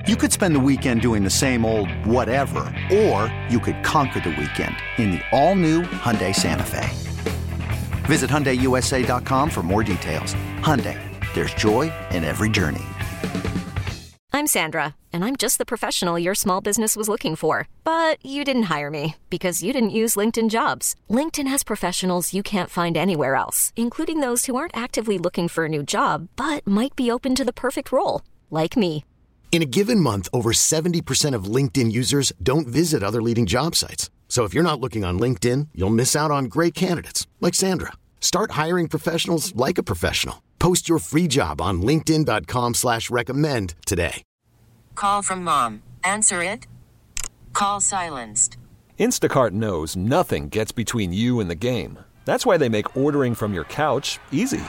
You could spend the weekend doing the same old whatever, or you could conquer the weekend in the all-new Hyundai Santa Fe. Visit HyundaiUSA.com for more details. Hyundai, there's joy in every journey. I'm Sandra, and I'm just the professional your small business was looking for. But you didn't hire me because you didn't use LinkedIn Jobs. LinkedIn has professionals you can't find anywhere else, including those who aren't actively looking for a new job, but might be open to the perfect role, like me. In a given month, over 70% of LinkedIn users don't visit other leading job sites. So if you're not looking on LinkedIn, you'll miss out on great candidates like Sandra. Start hiring professionals like a professional. Post your free job on linkedin.com/recommend today. Call from mom. Answer it. Call silenced. Instacart knows nothing gets between you and the game. That's why they make ordering from your couch easy.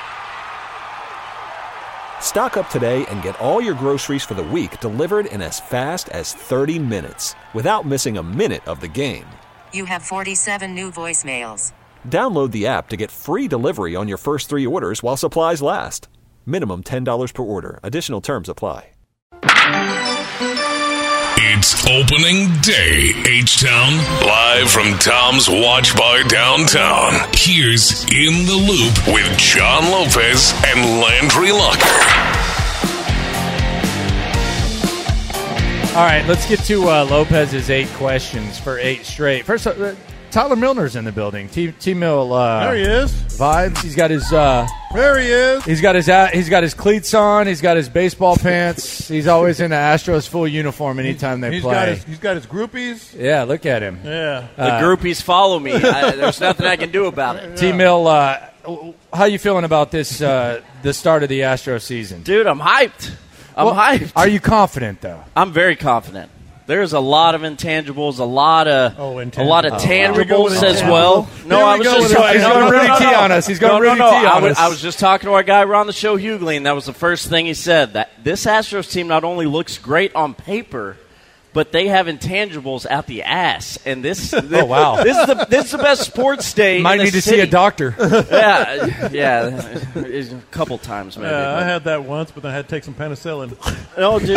Stock up today and get all your groceries for the week delivered in as fast as 30 minutes without missing a minute of the game. You have 47 new voicemails. Download the app to get free delivery on your first 3 orders while supplies last. Minimum $10 per order. Additional terms apply. It's opening day, H-Town. Live from Tom's Watch Bar downtown. Here's In the Loop with John Lopez and Landry Locker. All right, let's get to Lopez's 8 questions for 8 straight. First, Tyler Milner's in the building. T-Mill. There he is. Vibes. He's got his. There he is. He's got his cleats on. He's got his baseball pants. He's always in the Astros full uniform anytime they play. He's got his groupies. Yeah, look at him. Yeah. The groupies follow me. There's nothing I can do about it. T-Mill, how you feeling about this? The start of the Astros season, dude. I'm hyped. I'm hyped. Are you confident though? I'm very confident. There's a lot of intangibles, a lot of tangibles as well. No, I was just he's going Rudy T on us. He's going Rudy T on us. I was just talking to our guy around the show, Hughley, and that was the first thing he said. That this Astros team not only looks great on paper, but they have intangibles out the ass. And this, oh wow, this is the best sports day. Might need to see a doctor. yeah, a couple times maybe. Yeah, I had that once, but I had to take some penicillin. No, dude,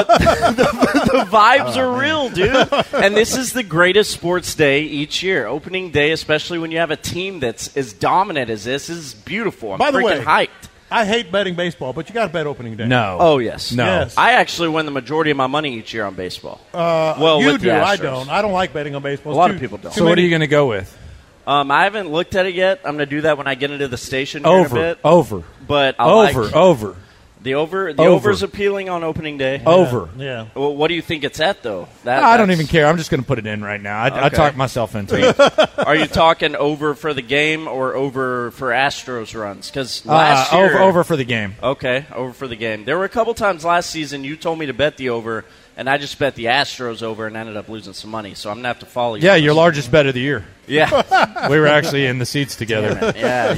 the vibes are real, dude. And this is the greatest sports day each year. Opening day, especially when you have a team that's as dominant as this, is beautiful. I'm freaking hyped. I hate betting baseball, but you got to bet opening day. No. Oh, yes. No. Yes. I actually win the majority of my money each year on baseball. You do. I don't. I don't like betting on baseball. A lot of people don't. So what are you going to go with? I haven't looked at it yet. I'm going to do that when I get into the station here in a bit. Over. But over. The over's appealing on opening day. Over. Yeah. Well, what do you think it's at, though? I don't even care. I'm just going to put it in right now. I talked myself into it. Are you talking over for the game or over for Astros runs? Because last year... Over for the game. Okay, over for the game. There were a couple times last season you told me to bet the over, and I just bet the Astros over and ended up losing some money. So I'm going to have to follow you. Yeah, your largest bet of the year. Yeah. We were actually in the seats together.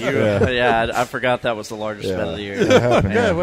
Yeah, I forgot that was the largest bet of the year. But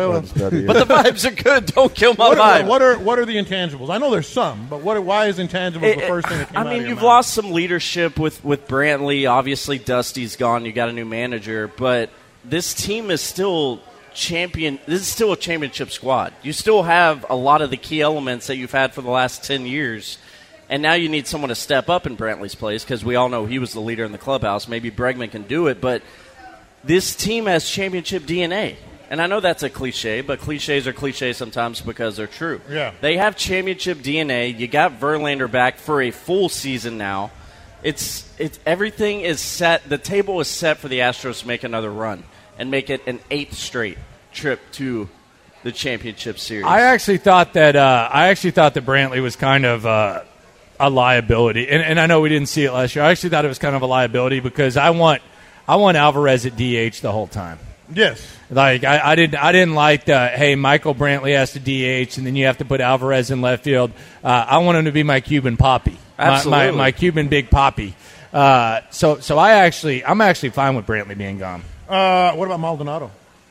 the vibes are good. Don't kill my vibe. What are the intangibles? I know there's some, but why is intangibles the first thing that came out of your you've mouth? lost some leadership with Brantley. Obviously, Dusty's gone. You got a new manager. But this team is still champion. This is still a championship squad. You still have a lot of the key elements that you've had for the last 10 years. And now you need someone to step up in Brantley's place because we all know he was the leader in the clubhouse. Maybe Bregman can do it, but this team has championship DNA. And I know that's a cliche, but cliches are cliches sometimes because they're true. Yeah. They have championship DNA. You got Verlander back for a full season now. It's everything is set. The table is set for the Astros to make another run and make it an 8th straight trip to the championship series. I actually thought that Brantley was kind of a liability, and I know we didn't see it last year. I actually thought it was kind of a liability because I want Alvarez at DH the whole time. Yes. Like I didn't like the hey, Michael Brantley has to DH and then you have to put Alvarez in left field. I want him to be my Cuban Poppy. Absolutely. My Cuban Big Poppy. So I'm actually fine with Brantley being gone. What about Maldonado?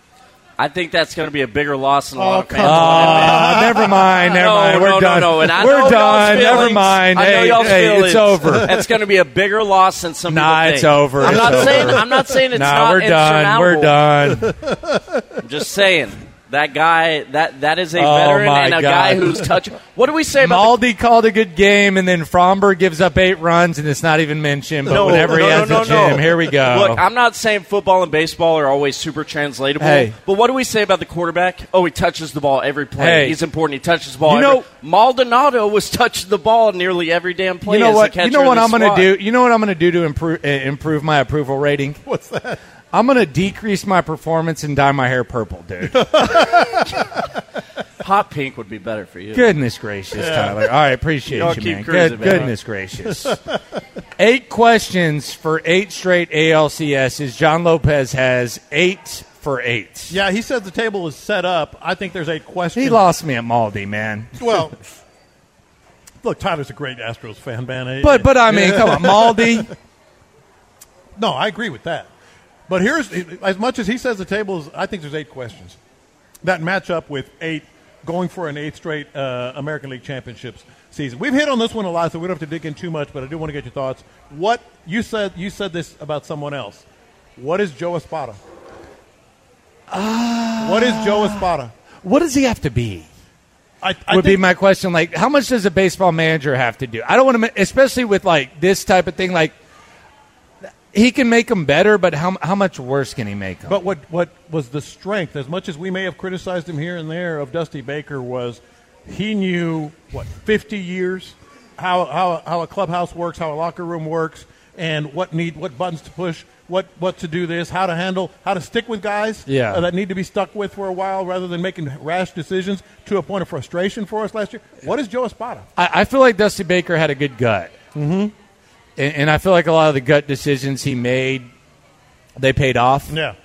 I think that's going to be a bigger loss than a lot of fans. Never mind. We're done. No. And I We're know done. y'all's Never mind. I know y'all's feelings. It's over. It's going to be a bigger loss than some people think. It's over. I'm not saying it's not we're done. insurmountable. We're done. I'm just saying That guy, that is a veteran and a guy who's touched. What do we say about Maldi called a good game, and then Fromberg gives up 8 runs, and it's not even mentioned. But whenever he has a gym, here we go. Look, I'm not saying football and baseball are always super translatable. Hey. But what do we say about the quarterback? Oh, he touches the ball every play. Hey. He's important. He touches the ball. Maldonado was touching the ball nearly every damn play. You know what? I'm going to do? You know what I'm going to do to improve my approval rating? What's that? I'm going to decrease my performance and dye my hair purple, dude. Hot pink would be better for you. Goodness gracious, Tyler. All right, appreciate you, man. Cruising, man. Goodness gracious. 8 questions for 8 straight ALCSs. John Lopez has 8 for 8. Yeah, he said the table is set up. I think there's 8 questions. He lost me at Maldi, man. Well, look, Tyler's a great Astros fan, man. But I mean, come on, Maldi. No, I agree with that. But here's, as much as he says the table is, I think there's 8 questions that match up with 8 going for an 8th straight American League Championships season. We've hit on this one a lot, so we don't have to dig in too much, but I do want to get your thoughts. What you said this about someone else. What is Joe Espada? What is Joe Espada? What does he have to be? Would be my question. Like, how much does a baseball manager have to do? I don't want to, especially with like this type of thing. Like, he can make them better, but how much worse can he make them? But what was the strength, as much as we may have criticized him here and there, of Dusty Baker was he knew, 50 years, how a clubhouse works, how a locker room works, and what buttons to push, what to do this, how to stick with guys that need to be stuck with for a while rather than making rash decisions to a point of frustration for us last year. What is Joe Espada? I feel like Dusty Baker had a good gut. Mm-hmm. And I feel like a lot of the gut decisions he made, they paid off. Yeah.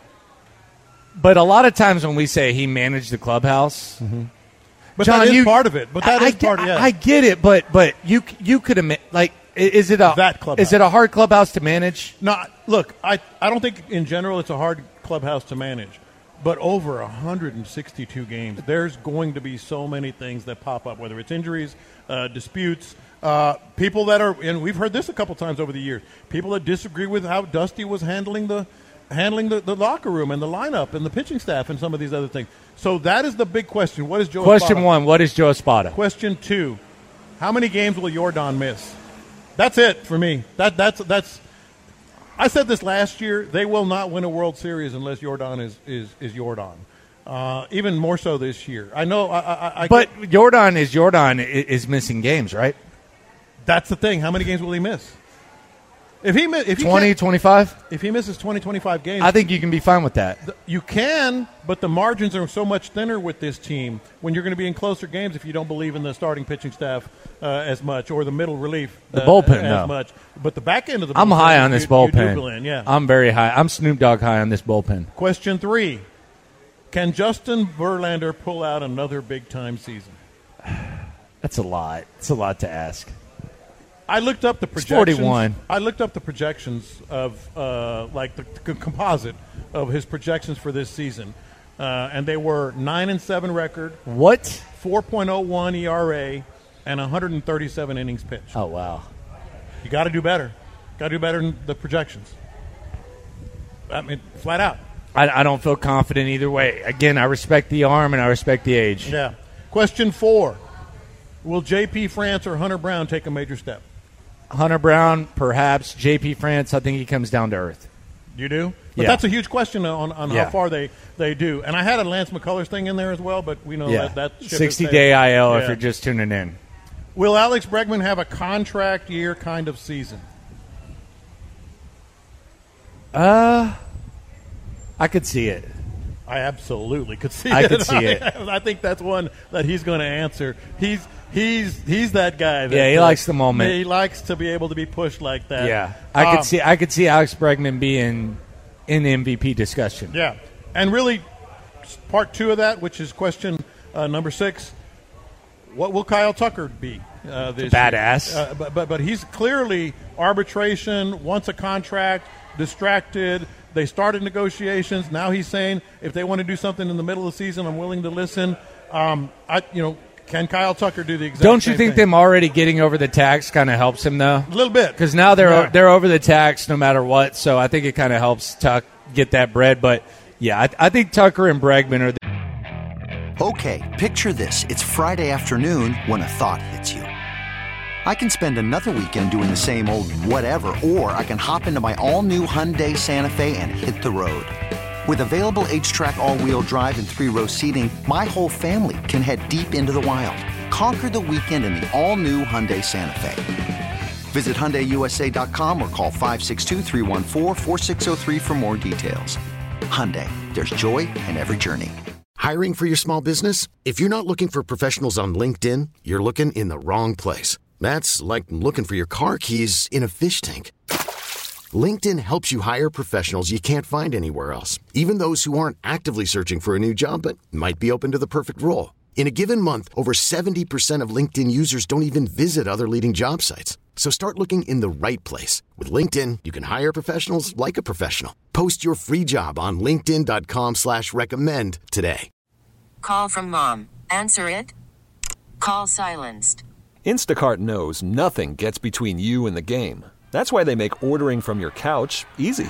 But a lot of times when we say he managed the clubhouse, but John, that is part of it. But that is part of it. I get it, but you could have like, is it a hard clubhouse to manage? No, look, I don't think in general it's a hard clubhouse to manage. But over 162 games, there's going to be so many things that pop up, whether it's injuries, disputes. People that are, and we've heard this a couple times over the years, people that disagree with how Dusty was handling the locker room and the lineup and the pitching staff and some of these other things. So that is the big question. What is Joe Espada? Question 1, what is Joe Espada? Question 2, how many games will Yordan miss? That's it for me. That's. I said this last year. They will not win a World Series unless Yordan is Yordan. Even more so this year. I know. But Yordan is missing games, right? That's the thing. How many games will he miss? If he 20, 25? If he misses 20, 25 games. I think you can be fine with that. You can, but the margins are so much thinner with this team when you're going to be in closer games if you don't believe in the starting pitching staff as much or the middle relief the bullpen as much. But the back end of the bullpen. I'm high on this bullpen. You do in, yeah. I'm very high. I'm Snoop Dogg high on this bullpen. Question 3. Can Justin Verlander pull out another big-time season? That's a lot. It's a lot to ask. I looked up the projections. 41. I looked up the projections of the composite of his projections for this season, and they were 9-7 record. What? 4.01 ERA and 137 innings pitched. Oh wow! You got to do better. Got to do better than the projections. I mean, flat out. I don't feel confident either way. Again, I respect the arm and I respect the age. Yeah. Question 4: will J.P. France or Hunter Brown take a major step? Hunter Brown, perhaps. J.P. France, I think he comes down to earth. You do? But that's a huge question on how far they do. And I had a Lance McCullers thing in there as well, but we know that 60-day IL if you're just tuning in. Will Alex Bregman have a contract year kind of season? I could see it. I absolutely could see it. I could see it. I think that's one that he's going to answer. He's that guy. He likes the moment. He likes to be able to be pushed like that. Yeah, I could see Alex Bregman being in the MVP discussion. Yeah, and really, part 2 of that, which is question number 6, what will Kyle Tucker be this badass year? But he's clearly arbitration, wants a contract, distracted. They started negotiations. Now he's saying if they want to do something in the middle of the season, I'm willing to listen. Can Kyle Tucker do the exact Don't you same think thing? them already getting over the tax kind of helps him, though? A little bit. Because now they're over the tax no matter what, so I think it kind of helps Tuck get that bread. But, yeah, I think Tucker and Bregman are Okay, picture this. It's Friday afternoon when a thought hits you. I can spend another weekend doing the same old whatever, or I can hop into my all-new Hyundai Santa Fe and hit the road. With available H-Track all-wheel drive and 3-row seating, my whole family can head deep into the wild. Conquer the weekend in the all-new Hyundai Santa Fe. Visit HyundaiUSA.com or call 562-314-4603 for more details. Hyundai, there's joy in every journey. Hiring for your small business? If you're not looking for professionals on LinkedIn, you're looking in the wrong place. That's like looking for your car keys in a fish tank. LinkedIn helps you hire professionals you can't find anywhere else, even those who aren't actively searching for a new job but might be open to the perfect role. In a given month, over 70% of LinkedIn users don't even visit other leading job sites. So start looking in the right place. With LinkedIn, you can hire professionals like a professional. Post your free job on linkedin.com/recommend today. Call from mom. Answer it. Call silenced. Instacart knows nothing gets between you and the game. That's why they make ordering from your couch easy.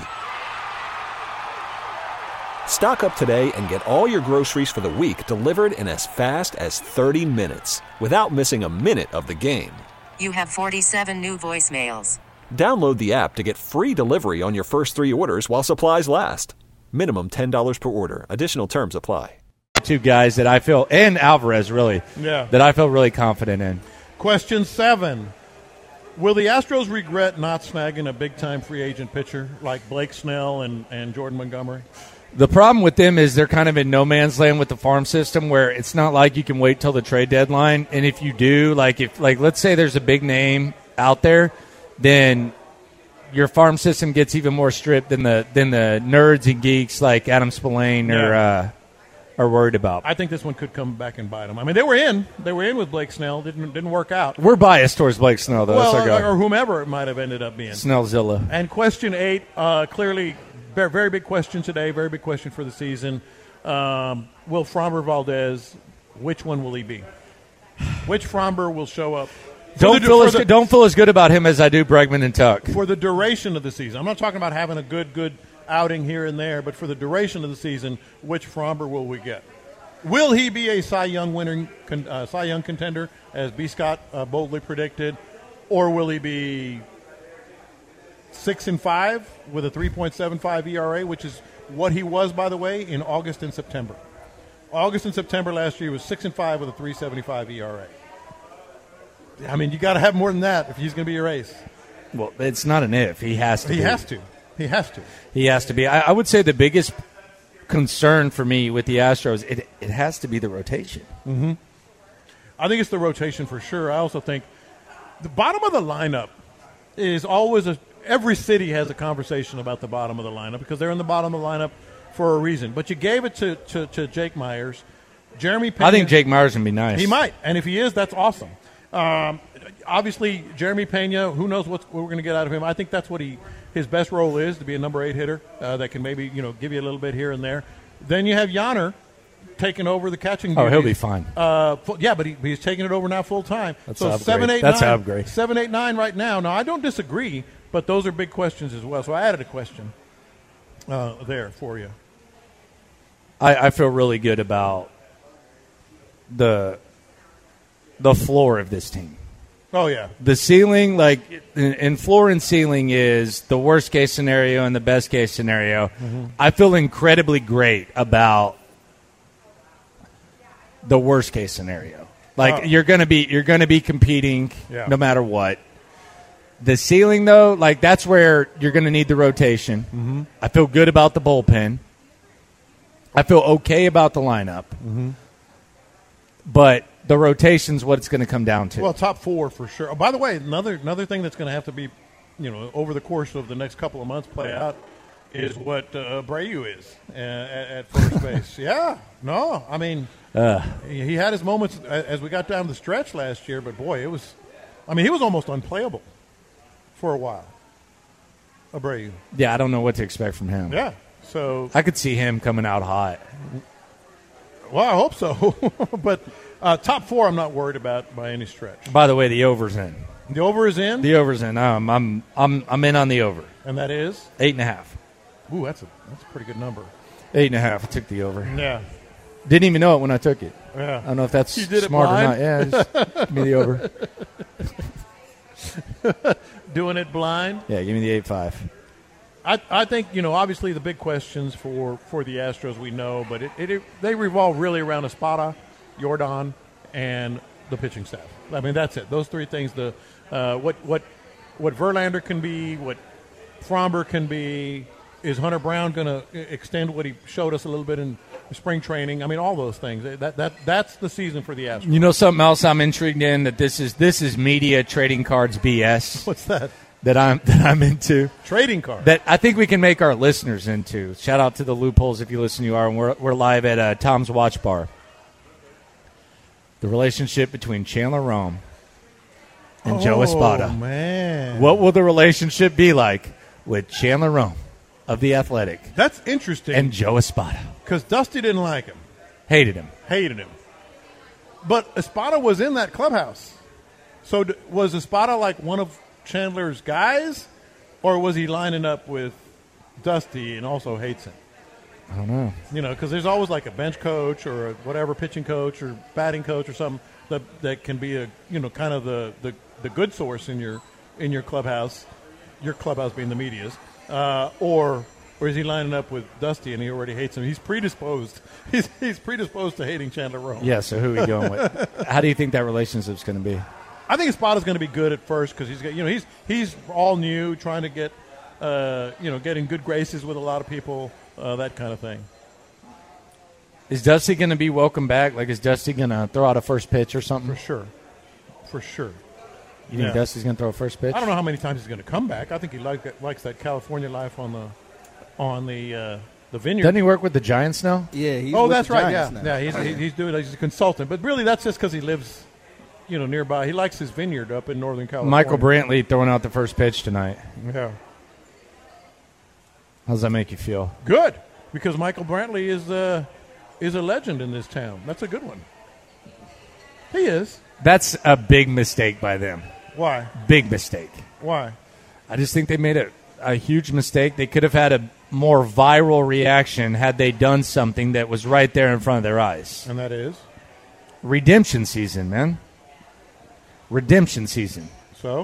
Stock up today and get all your groceries for the week delivered in as fast as 30 minutes without missing a minute of the game. You have 47 new voicemails. Download the app to get free delivery on your first 3 orders while supplies last. Minimum $10 per order. Additional terms apply. Two guys that I feel, and Alvarez really, that I feel really confident in. Question 7. Will the Astros regret not snagging a big-time free agent pitcher like Blake Snell and Jordan Montgomery? The problem with them is they're kind of in no man's land with the farm system, where it's not like you can wait till the trade deadline. And if you do, let's say there's a big name out there, then your farm system gets even more stripped than the nerds and geeks like Adam Spillane are worried about. I think this one could come back and bite them. I mean, they were in with Blake Snell. Didn't work out. We're biased towards Blake Snell, though. Well, or whomever it might have ended up being. Snellzilla. And question 8, clearly. Very, very big question today, very big question for the season. Will Framber Valdez, which one will he be? Which Framber will show up? Don't feel as good about him as I do Bregman and Tuck. For the duration of the season. I'm not talking about having a good outing here and there, but for the duration of the season, which Framber will we get? Will he be a Cy Young contender, as B. Scott boldly predicted, or will he be 6-5 with a 3.75 ERA, which is what he was, by the way, in August and September. August and September last year was 6-5 with a 3.75 ERA. I mean, you got to have more than that if he's going to be your ace. Well, it's not an if. He has to. He has to. He has to be. I would say the biggest concern for me with the Astros, it has to be the rotation. Mm-hmm. I think it's the rotation for sure. I also think the bottom of the lineup is always every city has a conversation about the bottom of the lineup because they're in the bottom of the lineup for a reason. But you gave it to Jake Myers. Jeremy Pena. I think Jake Myers can be nice. He might. And if he is, that's awesome. Obviously, Jeremy Pena, who knows what we're going to get out of him. I think that's what his best role is, to be a number 8 hitter that can maybe give you a little bit here and there. Then you have Yanner taking over the catching duties. Oh, he'll be fine. But he's taking it over now full time. So 7, 8, 9. That's upgrade. 7, 8, 9 right now. Now, I don't disagree. But those are big questions as well. So I added a question there for you. I feel really good about the floor of this team. Oh, yeah. The ceiling, and floor and ceiling is the worst-case scenario and the best-case scenario. Mm-hmm. I feel incredibly great about the worst-case scenario. You're going to be competing no matter what. The ceiling, though, that's where you're going to need the rotation. Mm-hmm. I feel good about the bullpen. I feel okay about the lineup. Mm-hmm. But the rotation's what it's going to come down to. Well, top 4 for sure. Oh, by the way, another thing that's going to have to be, over the course of the next couple of months play out is what Abreu is at first base. Yeah. No, I mean, he had his moments as we got down the stretch last year, but, boy, he was almost unplayable for a while. Abreu. Yeah, I don't know what to expect from him. Yeah, so I could see him coming out hot. Well, I hope so. But top 4, I'm not worried about by any stretch. By the way, the over's in. The over is in. The over's in. I'm in on the over. And that is 8.5. Ooh, that's a pretty good number. 8.5. I took the over. Yeah. Didn't even know it when I took it. I don't know if that's You did it smart or blind? not. Yeah, just give me the over. Doing it blind. Yeah, give me the 8-5. I think, obviously the big questions for the Astros we know, but they revolve really around Espada, Jordan, and the pitching staff. I mean, that's it. Those three things. What Verlander can be, what Fromber can be. Is Hunter Brown going to extend what he showed us a little bit in spring training? I mean, all those things. That's the season for the Astros. You know something else I'm intrigued in, that this is media trading cards BS. What's that? That I'm into. Trading cards. That I think we can make our listeners into. Shout out to the Loopholes if you listen. You are, and we're live at Tom's Watch Bar. The relationship between Chandler Rome and Joe Espada. Oh man, what will the relationship be like with Chandler Rome of The Athletic? That's interesting. And Joe Espada. Because Dusty didn't like him. Hated him. But Espada was in that clubhouse. So was Espada like one of Chandler's guys? Or was he lining up with Dusty and also hates him? I don't know. Because there's always like a bench coach or a whatever pitching coach or batting coach or something that can be a kind of the good source in your clubhouse. Your clubhouse being the media's. Or is he lining up with Dusty and he already hates him? He's predisposed. He's predisposed to hating Chandler Rome. Yeah, so who are you going with? How do you think that relationship's going to be? I think Espada's going to be good at first because he's all new, trying to get get in good graces with a lot of people, that kind of thing. Is Dusty going to be welcome back? Like, is Dusty going to throw out a first pitch or something? For sure. You think Dusty's going to throw a first pitch? I don't know how many times he's going to come back. I think he likes that California life on the vineyard. Doesn't he work with the Giants now? Yeah. He's that's the right. Giants now. He's doing it. He's a consultant, but really that's just because he lives, nearby. He likes his vineyard up in Northern California. Michael Brantley throwing out the first pitch tonight. Yeah. How does that make you feel? Good, because Michael Brantley is a legend in this town. That's a good one. He is. That's a big mistake by them. Why? Big mistake. Why? I just think they made a huge mistake. They could have had a more viral reaction had they done something that was right there in front of their eyes. And that is? Redemption season, man. Redemption season. So?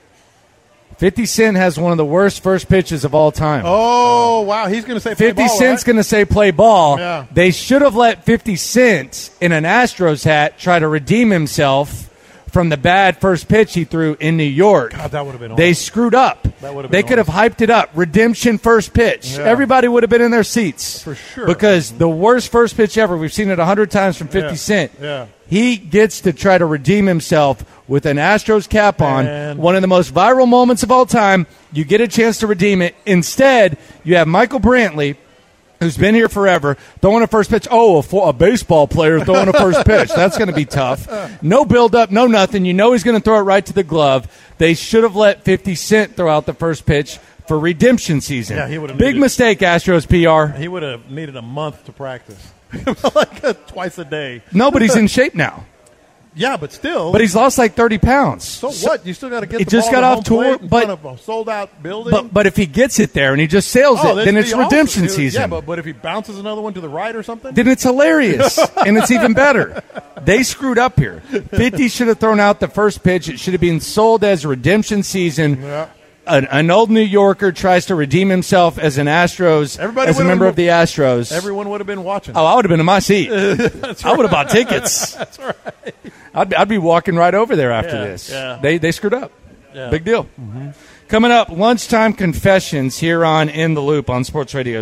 50 Cent has one of the worst first pitches of all time. Oh, wow. He's going to say play 50 ball, Cent's right? going to say play ball. Yeah. They should have let 50 Cent in an Astros hat try to redeem himself from the bad first pitch he threw in New York. God, that would have been awesome. They screwed up. That would have They been could have hyped it up. Redemption first pitch. Yeah. Everybody would have been in their seats. For sure. Because the worst first pitch ever, we've seen it 100 times from 50 Cent. Yeah. He gets to try to redeem himself with an Astros cap on. Man. One of the most viral moments of all time. You get a chance to redeem it. Instead, you have Michael Brantley, who's been here forever, throwing a first pitch. Oh, a baseball player throwing a first pitch. That's going to be tough. No build-up, no nothing. You know he's going to throw it right to the glove. They should have let 50 Cent throw out the first pitch for redemption season. Yeah, he would have Big mistake, Astros PR. He would have needed a month to practice. Like twice a day. Nobody's in shape now. Yeah, but still. But he's lost like 30 pounds. So what? You still got to get He the just ball got to off home tour, plate in but- front of a sold-out building. But if he gets it there and he just sails it, then it's redemption season. Yeah, but if he bounces another one to the right or something? Then it's hilarious, and it's even better. They screwed up here. 50 should have thrown out the first pitch. It should have been sold as redemption season. Yeah. An old New Yorker tries to redeem himself as an Astros, as a member of the Astros. Everyone would have been watching. Oh, I would have been in my seat. That's I would have bought tickets. That's right. I'd be walking right over there after Yeah, this. yeah. They screwed up. Yeah. Big deal. Mm-hmm. Coming up, lunchtime confessions here on In the Loop on Sports Radio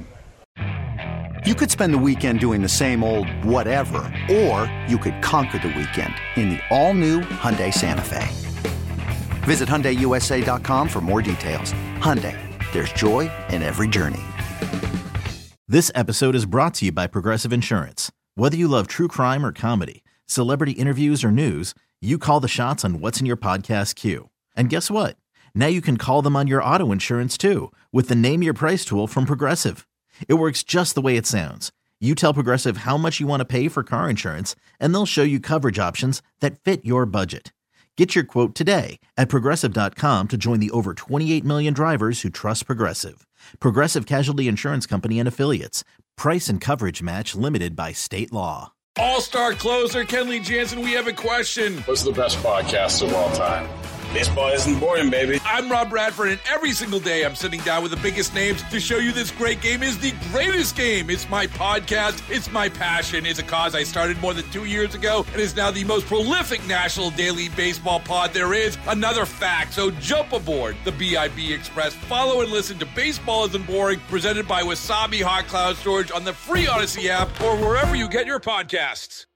610. You could spend the weekend doing the same old whatever, or you could conquer the weekend in the all-new Hyundai Santa Fe. Visit HyundaiUSA.com for more details. Hyundai, there's joy in every journey. This episode is brought to you by Progressive Insurance. Whether you love true crime or comedy, celebrity interviews or news, you call the shots on what's in your podcast queue. And guess what? Now you can call them on your auto insurance too with the Name Your Price tool from Progressive. It works just the way it sounds. You tell Progressive how much you want to pay for car insurance, and they'll show you coverage options that fit your budget. Get your quote today at Progressive.com to join the over 28 million drivers who trust Progressive. Progressive Casualty Insurance Company and Affiliates. Price and coverage match limited by state law. All-star closer Kenley Jansen, we have a question. What's the best podcast of all time? Baseball isn't boring, baby. I'm Rob Bradford, and every single day I'm sitting down with the biggest names to show you this great game is the greatest game. It's my podcast. It's my passion. It's a cause I started more than 2 years ago and is now the most prolific national daily baseball pod there is. Another fact. So jump aboard the BIB Express. Follow and listen to Baseball Isn't Boring, presented by Wasabi Hot Cloud Storage on the free Odyssey app or wherever you get your podcasts.